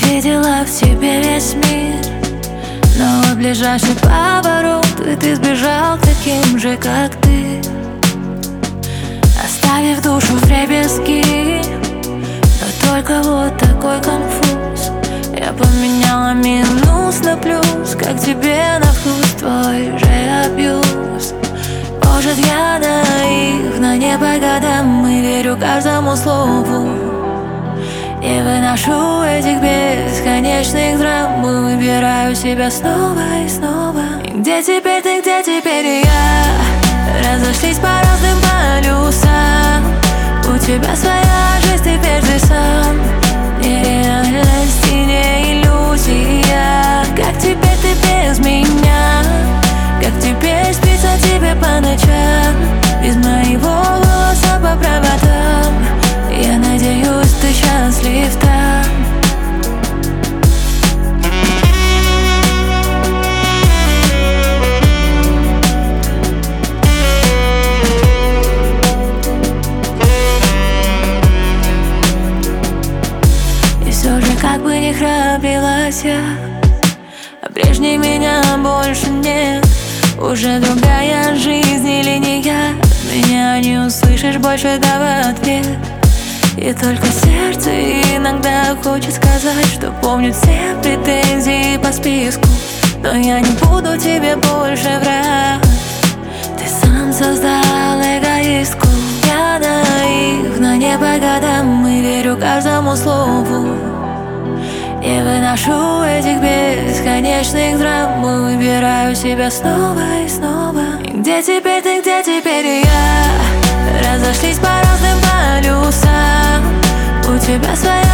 видела в тебе весь мир, но вот ближайший поворот, и ты сбежал таким же, как ты, оставив душу вдребезги. Но только вот такой конфуз. Я поменяла минус на плюс, как тебе на вкус твой же абьюз. Может, я наивна, не по годам, и верю каждому слову. Не выношу этих бесконечных драм, выбираю себя снова и снова. И где теперь ты, где теперь я? Разошлись по разным полюсам. У тебя своя жизнь, теперь ты сам. Нереальность и не иллюзия. Как теперь ты без меня? Как теперь спится тебе по ночам? Без моего голоса по проводам. Я надеюсь, ты счастлив там. И все же, как бы ни храбрилась я, а прежней меня больше нет. Уже другая жизнь или не я? Меня не услышишь больше, да в ответ. И только сердце иногда хочет сказать, что помнит все претензии по списку. Но я не буду тебе больше врать. Ты сам создал эгоистку. Я наивна, не по годам, и верю каждому слову. Не выношу этих бесконечных драм, выбираю себя снова и снова. И где теперь ты, где теперь я? Разошлись по разным полюсам. У тебя своя